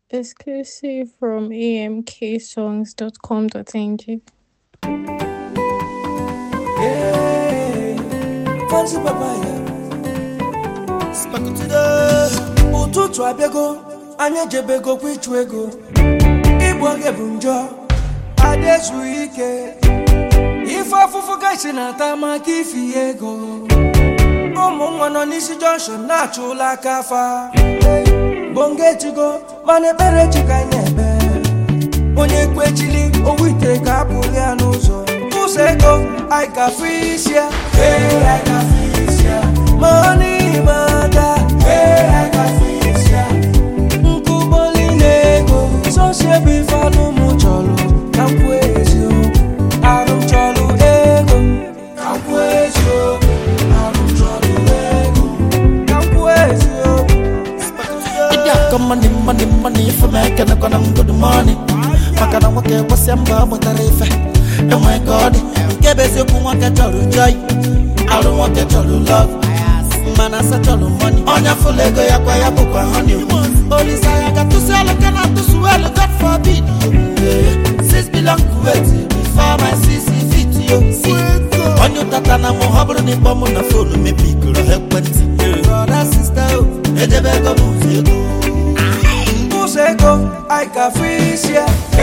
Exclusive from amksongs.com.ng. Yeah, fancy papaya. Spakutida. Ututu abego, anya jebego kwichwego. Ibwage bunjo, adesu ike. Ifa fufu gaisi na tama kifi ego. Omo mwana nisi Johnson na chula kafa. Bonge chigo, mane bere chika nyebe. Onye kwe chili, owite ka puli anuzo. Useko, I can freeze ya. Hey, I can freeze ya. Money mata. Hey, I can freeze ya. Nkuboli nego. So she be follow mucholo. Kamkwezio. Arum cholo ego. Kamkwezio. Arum cholo ego. Kamkwezio. Money, money, money for me, can I go good money? Makana wake what's your mama tarifa? Oh my God, give us your one get your joy. I don't want get your love. Man, I said your money. On your full ego, ya kwa ya book honey. Only say I got to sell, I cannot to swallow, God forbid. Sis belong to it before my sissy fit you. See, on your tatana mohabro ni bomu na phone, me pick your help when brother, sister, Ejebego music. Useko, I can freeze ya.